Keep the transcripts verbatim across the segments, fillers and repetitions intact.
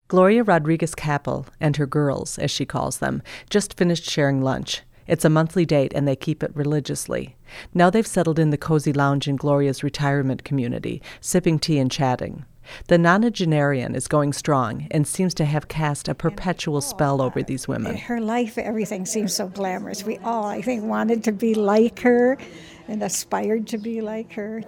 Gloria Rodriguez-Capel and her girls, as she calls them, just finished sharing lunch. It's a monthly date, and they keep it religiously. Now they've settled in the cozy lounge in Gloria's retirement community, sipping tea and chatting. The nonagenarian is going strong and seems to have cast a perpetual spell over these women. Her life, everything seems so glamorous. We all, I think, wanted to be like her and aspired to be like her.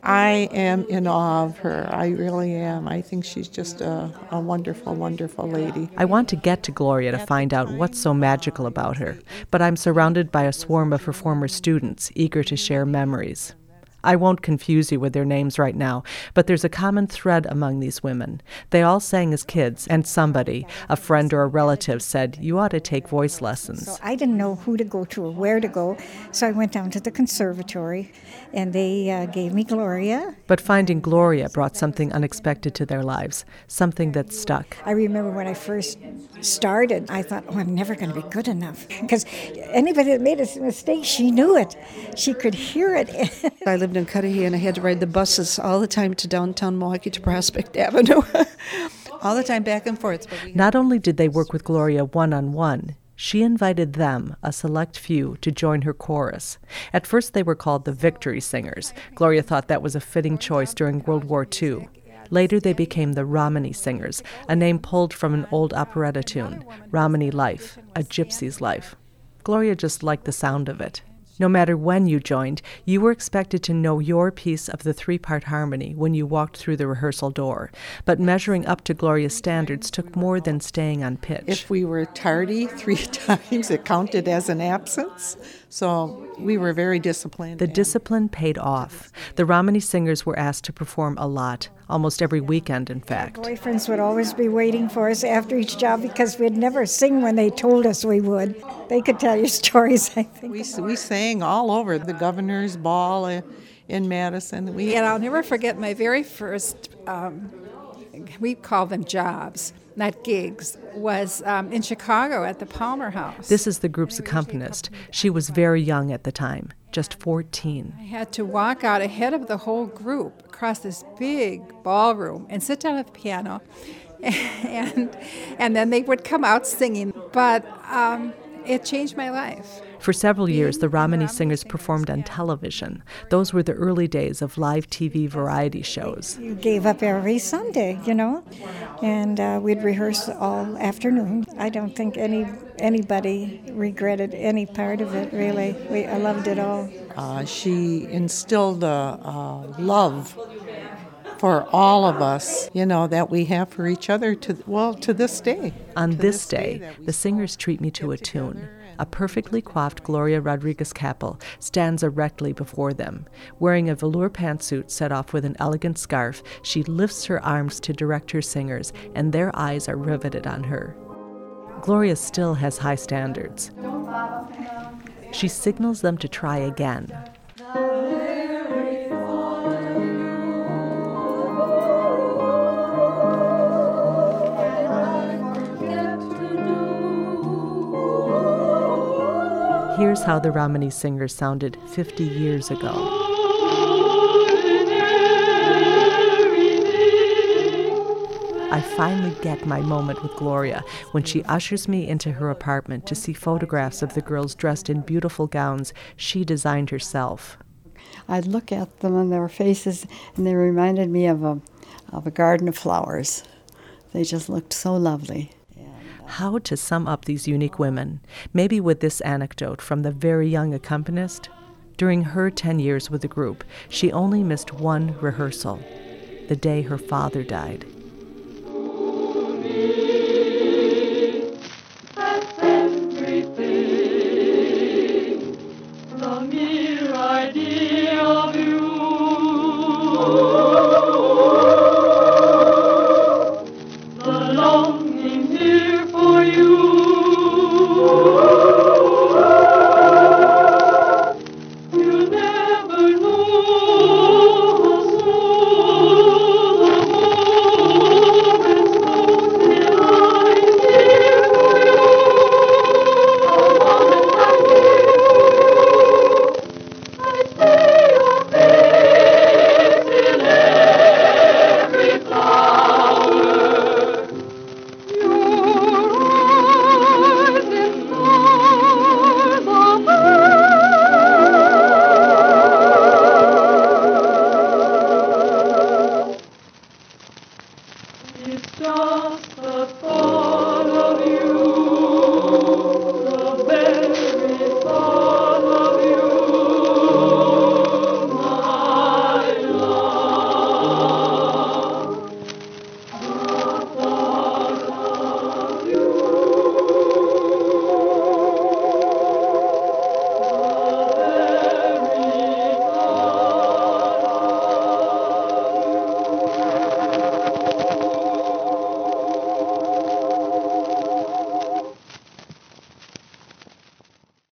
I am in awe of her. I really am. I think she's just a, a wonderful, wonderful lady. I want to get to Gloria to find out what's so magical about her, but I'm surrounded by a swarm of her former students, eager to share memories. I won't confuse you with their names right now, but there's a common thread among these women. They all sang as kids, and somebody, a friend or a relative, said, "You ought to take voice lessons." So I didn't know who to go to or where to go, so I went down to the conservatory, and they uh, gave me Gloria. But finding Gloria brought something unexpected to their lives, something that stuck. I remember when I first started, I thought, oh, I'm never going to be good enough. Because anybody that made a mistake, she knew it. She could hear it. I lived in Cudahy, and I had to ride the buses all the time to downtown Milwaukee to Prospect Avenue. All the time back and forth. But we Not only did they work with Gloria one-on-one, she invited them, a select few, to join her chorus. At first they were called the Victory Singers. Gloria thought that was a fitting choice during World War Two. Later they became the Romany Singers, a name pulled from an old operetta tune, Romany Life, a gypsy's life. Gloria just liked the sound of it. No matter when you joined, you were expected to know your piece of the three-part harmony when you walked through the rehearsal door. But measuring up to Gloria's standards took more than staying on pitch. If we were tardy three times, it counted as an absence. So we were very disciplined. The discipline paid off. The Romany Singers were asked to perform a lot, almost every weekend, in fact. Boyfriends would always be waiting for us after each job because we'd never sing when they told us we would. They could tell you stories, I think. We, we sang all over the Governor's Ball uh, in Madison. We, and I'll never forget my very first, um, we call them jobs, not gigs, was um, in Chicago at the Palmer House. This is the group's accompanist. She was very young at the time, just fourteen. I had to walk out ahead of the whole group across this big ballroom and sit down at the piano, and and then they would come out singing. But um, it changed my life. For several years, the Romany Singers performed on television. Those were the early days of live T V variety shows. You gave up every Sunday, you know, and uh, we'd rehearse all afternoon. I don't think any anybody regretted any part of it, really. We, I loved it all. Uh, she instilled a, a love for all of us, you know, that we have for each other, to well, to this day. On to this day, day the singers treat me to a tune. A perfectly coiffed Gloria Rodriguez-Capel stands erectly before them. Wearing a velour pantsuit set off with an elegant scarf, she lifts her arms to direct her singers, and their eyes are riveted on her. Gloria still has high standards. She signals them to try again. Here's how the Romany Singers sounded fifty years ago. I finally get my moment with Gloria when she ushers me into her apartment to see photographs of the girls dressed in beautiful gowns she designed herself. I'd look at them and their faces, and they reminded me of a, of a garden of flowers. They just looked so lovely. How to sum up these unique women? Maybe with this anecdote from the very young accompanist. During her ten years with the group, she only missed one rehearsal, the day her father died.